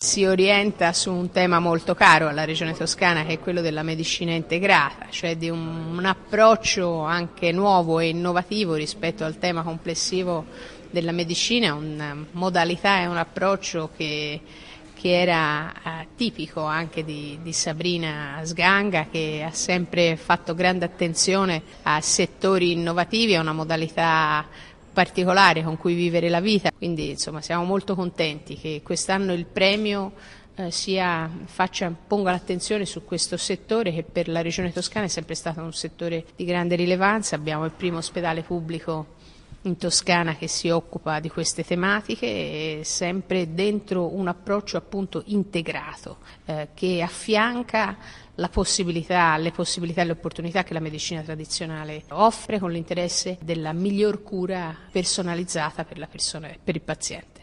si orienta su un tema molto caro alla Regione Toscana, che è quello della medicina integrata, cioè di un approccio anche nuovo e innovativo rispetto al tema complessivo della medicina, una modalità e un approccio che era tipico anche di Sabrina Sganga, che ha sempre fatto grande attenzione a settori innovativi, a una modalità particolare con cui vivere la vita. Quindi insomma siamo molto contenti che quest'anno il premio ponga l'attenzione su questo settore, che per la Regione Toscana è sempre stato un settore di grande rilevanza. Abbiamo il primo ospedale pubblico in Toscana che si occupa di queste tematiche, e sempre dentro un approccio appunto integrato, che affianca le possibilità e le opportunità che la medicina tradizionale offre, con l'interesse della miglior cura personalizzata per la persona, per il paziente.